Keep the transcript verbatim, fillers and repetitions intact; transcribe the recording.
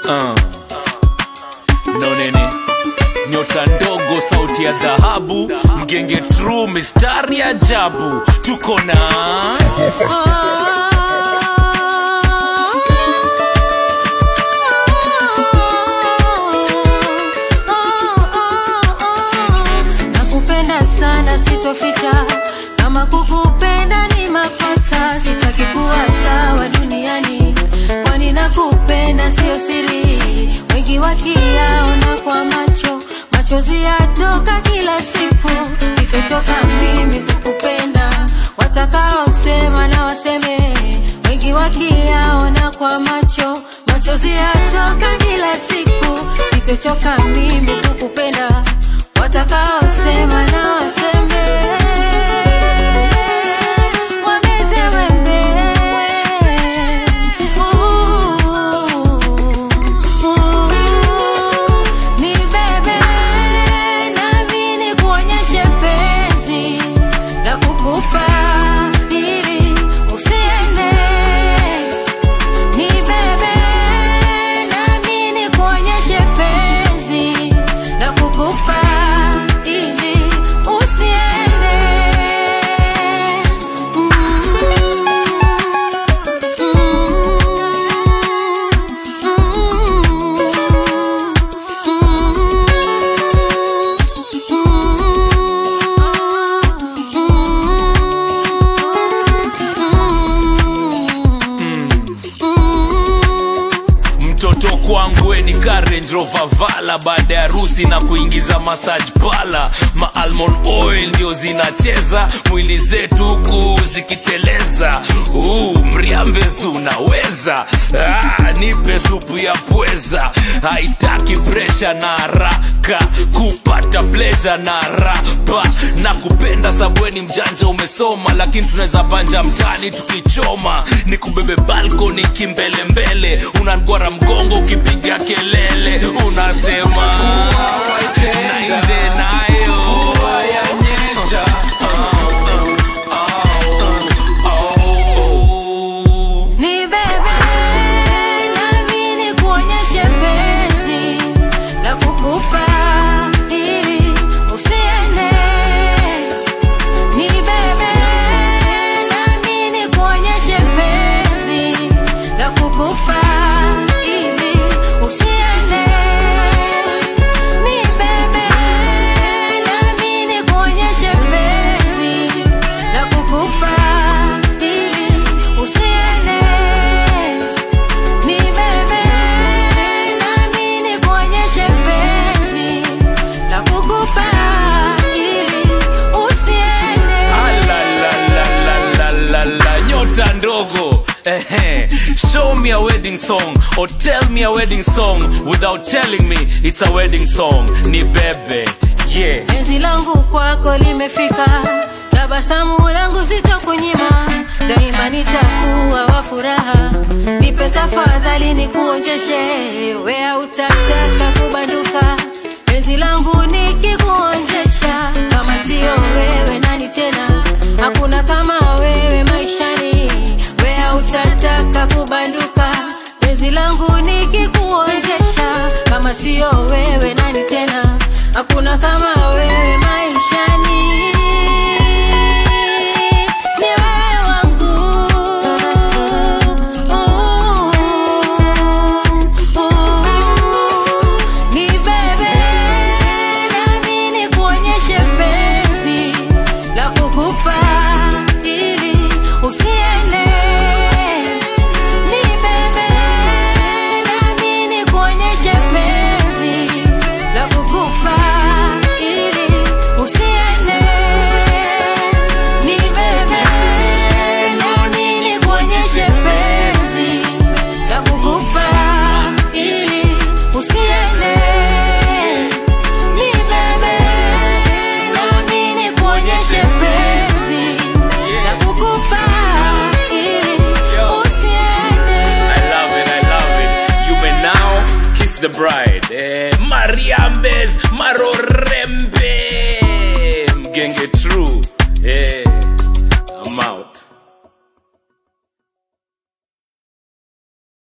Uh. No nini, nyota ndogo, sauti ya dhahabu, mgenge true, mistari ya ajabu, tuko na nakupenda sana, sitoficha kama kukupenda ni makosa, sitaki kuwa sawa duniani, kwani nakupenda sio siri, wengi wakiyaona kwa macho, machozi yatoka kila siku, sitochoka mimi kukupenda, watakao sema na waseme, wengi wakiyaona kwa macho, machozi yatoka kila siku, sitochoka mimi kukupenda, watakao sema na waseme. kwangu ni Range Rover Vala, baada ya rusi na kuingiza massage pala, ma almond oil ndio zinacheza mwili zetu huku zikiteleza. Uh, mriambezu unaweza, ah, nipe supu ya pweza, haitaki pressure na haraka, kupata pleasure na rapa, na kupenda sabweni mjanja umesoma, lakini tunaweza banja mtani tukichoma, nikubebe balcony kimbele mbele, unangora mgongo ukipiga kelele, unasema nainde nayo yanyesha. Ni bebe nami ni kuonyeshe penzi la kukupa ili usiende. Ni bebe nami ni kuonyeshe penzi la kukupa ili usiende. Ni bebe nami ni kuonyeshe penzi la kukupa ili usiende. Ni bebe nami ni kuonyeshe penzi la kukupa ili usiende. La la la la la la, nyota ndogo. Eh, show me a wedding song or tell me a wedding song without telling me it's a wedding song. Ni bebe, yeah. Penzi langu kwako limefika, tabasamu langu sitakunyima, daima nitakuwa wa furaha, nipe tafadhali nikuonjeshe, wewe utataka kubanduka, penzi langu nikikuonjesha, kama sio wewe nani tena, hakuna kama wewe maishani, wewe utataka kubanduka, penzi langu nikikuonjesha, kama sio wewe nani tena, hakuna kama wewe maishani. Ni wewe wangu, uh, uh, ni bebe nami ni kuonyeshe penzi la kukupa ili usiende. Ni bebe nami ni kuonyeshe penzi la kukupa ili usiende. Ni bebe nami ni kuonyeshe penzi la kukupa ili usiende. Ni bebe nami ni kuonyeshe penzi la kukupa ili usiende. I love it, I love it. You may now kiss the bride. Eh, Mariambes, Marorem.